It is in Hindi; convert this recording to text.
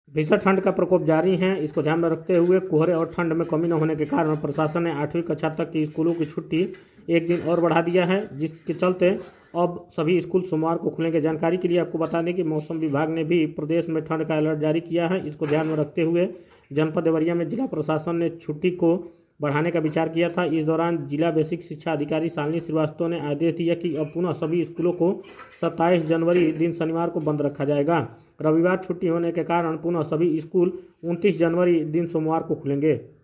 भीषण ठंड का प्रकोप जारी है। इसको ध्यान में रखते हुए कोहरे और ठंड में कमी न होने के कारण प्रशासन ने 8वीं कक्षा तक की स्कूलों की छुट्टी एक दिन और बढ़ा दिया है, जिसके चलते अब सभी स्कूल सोमवार को खुलेंगे। जानकारी के लिए आपको बता दें कि मौसम विभाग ने भी प्रदेश में ठंड का अलर्ट जारी किया है। इसको ध्यान में रखते हुए जनपद देवरिया में जिला प्रशासन ने छुट्टी को बढ़ाने का विचार किया था। इस दौरान जिला बेसिक शिक्षा अधिकारी शालिनी श्रीवास्तव ने आदेश दिया कि अब पुनः सभी स्कूलों को 27 जनवरी दिन शनिवार को बंद रखा जाएगा। रविवार छुट्टी होने के कारण पुनः सभी स्कूल 29 जनवरी दिन सोमवार को खुलेंगे।